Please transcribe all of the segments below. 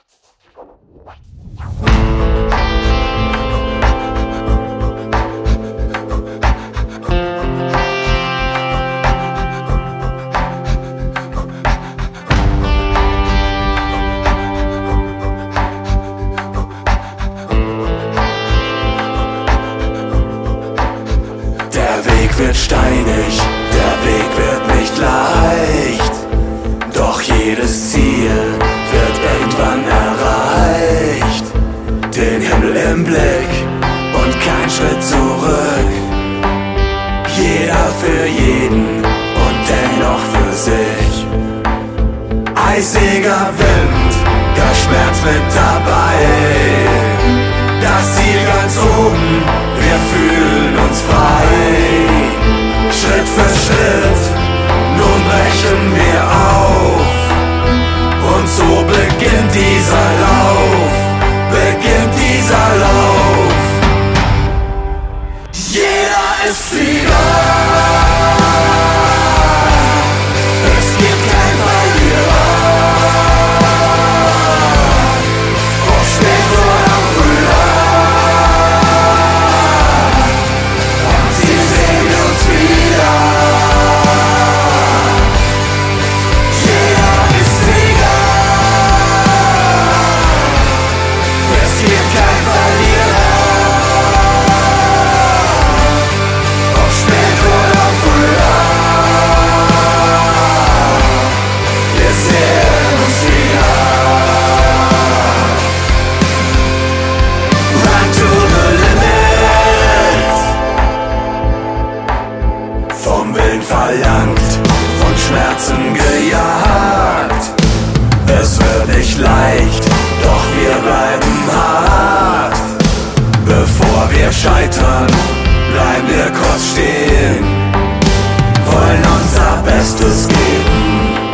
Der Weg wird steinig, der Weg wird nicht leicht, doch jedes Ziel wird irgendwann erreicht. Den Himmel im Blick und kein Schritt zurück. Jeder für jeden und dennoch für sich. Eisiger Wind, der Schmerz mit dabei. Das Ziel ganz oben, wir fühlen uns frei. Schritt für Schritt, nun brechen wir auf. Und so beginnt dieser Lauf, beginnt dieser Lauf. Jeder ist Sieger, es gibt kein Verlierer. Ob spät oder früher, am Ziel sehen wir uns wieder. Jeder ist Sieger, es gibt kein Verlierer. Ob spät oder früher, wir sehen uns wieder. Run to the limit. Vom Willen verlangt, von Schmerzen gejagt. Es wird nicht leicht, doch wir bleiben hart. Bevor wir scheitern, bleiben wir kurz stehen, wollen unser Bestes geben.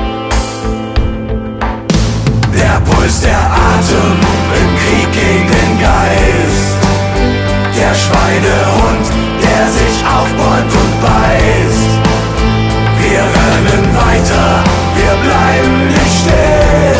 Der Puls, der Atem im Krieg gegen den Geist. Der Schweinehund, der sich aufbäumt und beißt. Wir rennen weiter, wir bleiben nicht stehen.